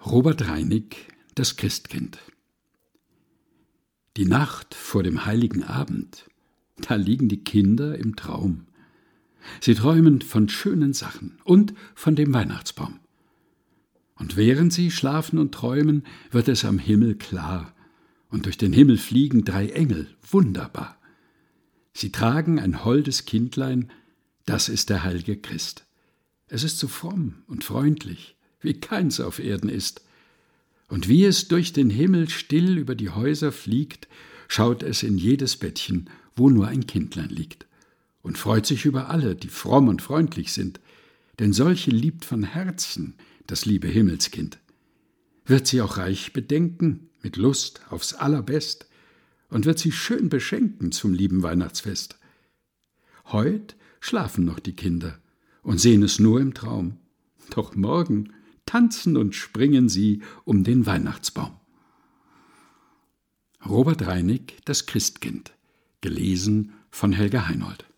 Robert Reinig, das Christkind. Die Nacht vor dem heiligen Abend, da liegen die Kinder im Traum. Sie träumen von schönen Sachen und von dem Weihnachtsbaum. Und während sie schlafen und träumen, wird es am Himmel klar, und durch den Himmel fliegen 3 Engel, wunderbar. Sie tragen ein holdes Kindlein, das ist der heilige Christ. Es ist so fromm und freundlich, wie keins auf Erden ist. Und wie es durch den Himmel still über die Häuser fliegt, schaut es in jedes Bettchen, wo nur ein Kindlein liegt, und freut sich über alle, die fromm und freundlich sind, denn solche liebt von Herzen das liebe Himmelskind. Wird sie auch reich bedenken, mit Lust aufs Allerbest, und wird sie schön beschenken zum lieben Weihnachtsfest. Heut schlafen noch die Kinder und sehen es nur im Traum, doch morgen tanzen und springen sie um den Weihnachtsbaum. Robert Reinig, das Christkind, gelesen von Helga Heinold.